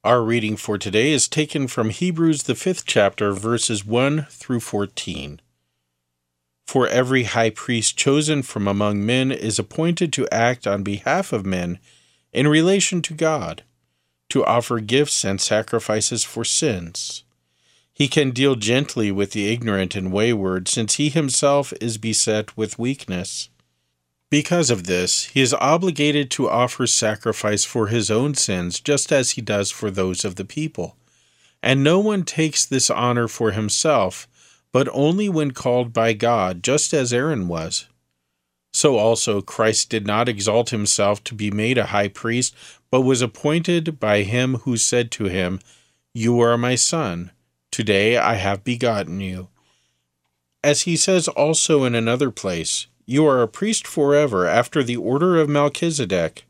Our reading for today is taken from Hebrews, the 5th chapter, verses 1 through 14. For every high priest chosen from among men is appointed to act on behalf of men in relation to God, to offer gifts and sacrifices for sins. He can deal gently with the ignorant and wayward, since he himself is beset with weakness. Because of this, he is obligated to offer sacrifice for his own sins, just as he does for those of the people. And no one takes this honor for himself, but only when called by God, just as Aaron was. So also Christ did not exalt himself to be made a high priest, but was appointed by him who said to him, "You are my son. Today I have begotten you." As he says also in another place, "You are a priest forever after the order of Melchizedek."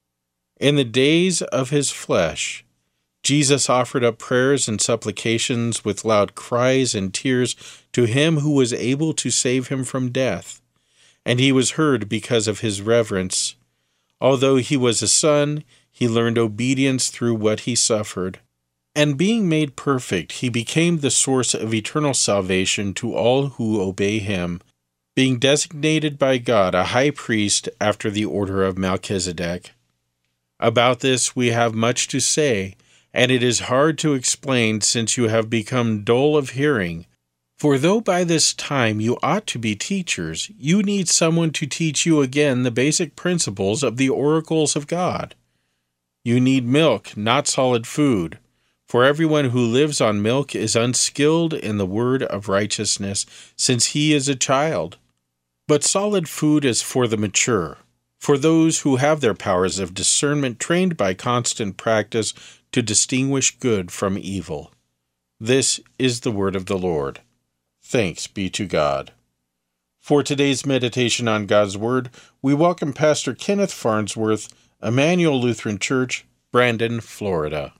In the days of his flesh, Jesus offered up prayers and supplications with loud cries and tears to him who was able to save him from death, and he was heard because of his reverence. Although he was a son, he learned obedience through what he suffered. And being made perfect, he became the source of eternal salvation to all who obey him, being designated by God a high priest after the order of Melchizedek. About this we have much to say, and it is hard to explain since you have become dull of hearing. For though by this time you ought to be teachers, you need someone to teach you again the basic principles of the oracles of God. You need milk, not solid food, for everyone who lives on milk is unskilled in the word of righteousness, since he is a child. But solid food is for the mature, for those who have their powers of discernment trained by constant practice to distinguish good from evil. This is the word of the Lord. Thanks be to God. For today's meditation on God's Word, we welcome Pastor Kenneth Farnsworth, Emmanuel Lutheran Church, Brandon, Florida.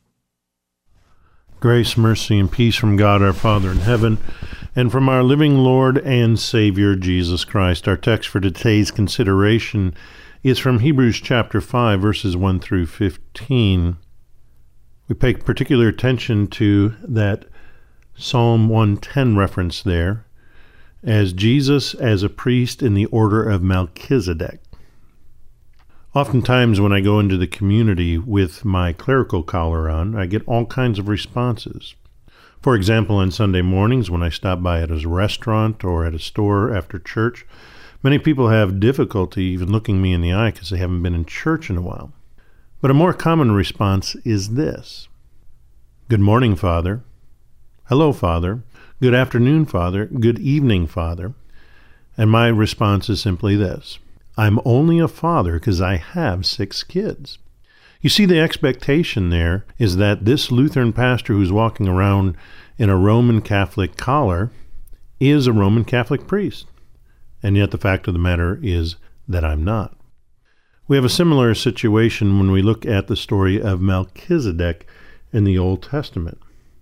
Grace, mercy, and peace from God our Father in heaven, and from our living Lord and Savior, Jesus Christ. Our text for today's consideration is from Hebrews chapter 5, verses 1 through 15. We pay particular attention to that Psalm 110 reference there, as Jesus as a priest in the order of Melchizedek. Oftentimes when I go into the community with my clerical collar on, I get all kinds of responses. For example, on Sunday mornings when I stop by at a restaurant or at a store after church, many people have difficulty even looking me in the eye because they haven't been in church in a while. But a more common response is this: "Good morning, Father." "Hello, Father." "Good afternoon, Father." "Good evening, Father." And my response is simply this: I'm only a father because I have 6 kids. You see, the expectation there is that this Lutheran pastor who's walking around in a Roman Catholic collar is a Roman Catholic priest. And yet the fact of the matter is that I'm not. We have a similar situation when we look at the story of Melchizedek in the Old Testament.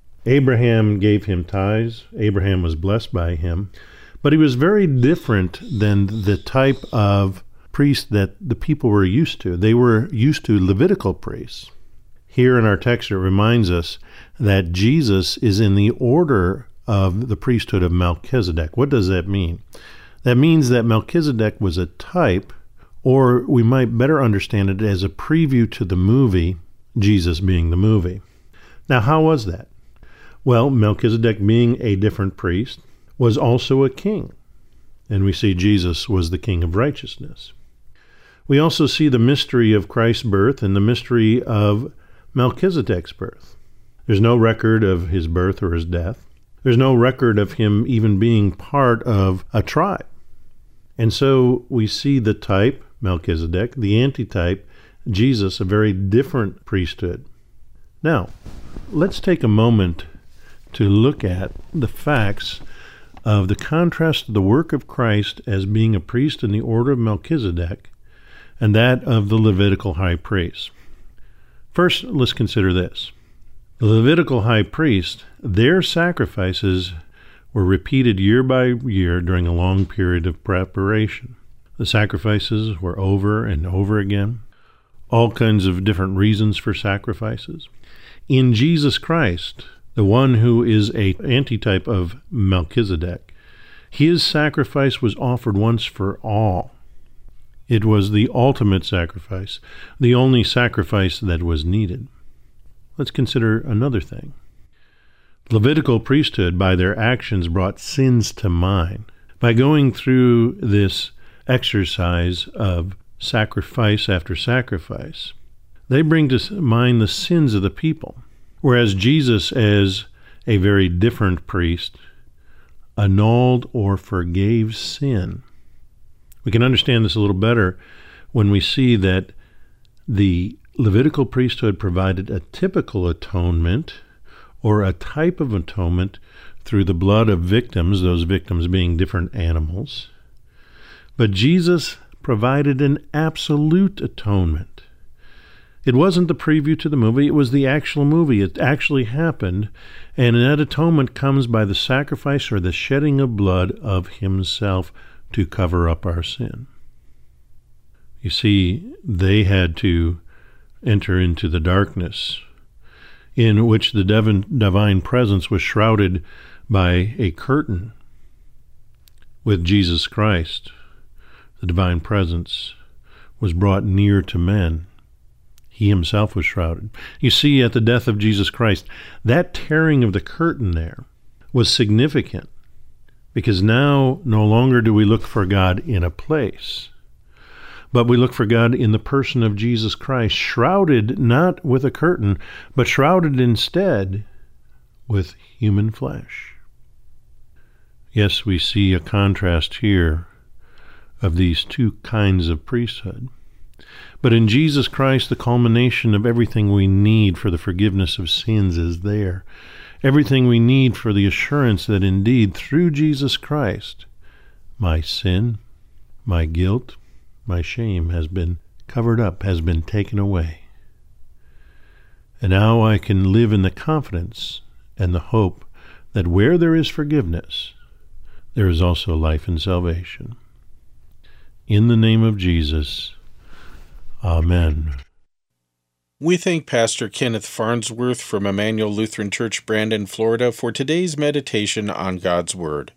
Abraham gave him tithes. Abraham was blessed by him. But he was very different than the type of priest that the people were used to. They were used to Levitical priests. Here in our text, it reminds us that Jesus is in the order of the priesthood of Melchizedek. What does that mean? That means that Melchizedek was a type, or we might better understand it as a preview to the movie, Jesus being the movie. Now, how was that? Well, Melchizedek, being a different priest, was also a king. And we see Jesus was the king of righteousness. We also see the mystery of Christ's birth and the mystery of Melchizedek's birth. There's no record of his birth or his death. There's no record of him even being part of a tribe. And so we see the type, Melchizedek, the antitype, Jesus, a very different priesthood. Now, let's take a moment to look at the facts of the contrast of the work of Christ as being a priest in the order of Melchizedek and that of the Levitical high priest. First, let's consider this. The Levitical high priest, their sacrifices were repeated year by year during a long period of preparation. The sacrifices were over and over again. all kinds of different reasons for sacrifices. In Jesus Christ, the one who is an antitype of Melchizedek, his sacrifice was offered once for all. It was the ultimate sacrifice, the only sacrifice that was needed. Let's consider another thing. Levitical priesthood, by their actions, brought sins to mind. By going through this exercise of sacrifice after sacrifice, they bring to mind the sins of the people. Whereas Jesus, as a very different priest, annulled or forgave sin. We can understand this a little better when we see that the Levitical priesthood provided a typical atonement or a type of atonement through the blood of victims, those victims being different animals. But Jesus provided an absolute atonement. It wasn't the preview to the movie, it was the actual movie. It actually happened, and that atonement comes by the sacrifice or the shedding of blood of himself to cover up our sin. You see, they had to enter into the darkness in which the divine presence was shrouded by a curtain. With Jesus Christ, the divine presence was brought near to men. He himself was shrouded. You see, at the death of Jesus Christ, that tearing of the curtain there was significant, because now no longer do we look for God in a place, but we look for God in the person of Jesus Christ, shrouded not with a curtain, but shrouded instead with human flesh. Yes, we see a contrast here of these two kinds of priesthood. But in Jesus Christ, the culmination of everything we need for the forgiveness of sins is there. Everything we need for the assurance that indeed, through Jesus Christ, my sin, my guilt, my shame has been covered up, has been taken away. And now I can live in the confidence and the hope that where there is forgiveness, there is also life and salvation. In the name of Jesus, Amen. We thank Pastor Kenneth Farnsworth from Emmanuel Lutheran Church, Brandon, Florida, for today's meditation on God's Word.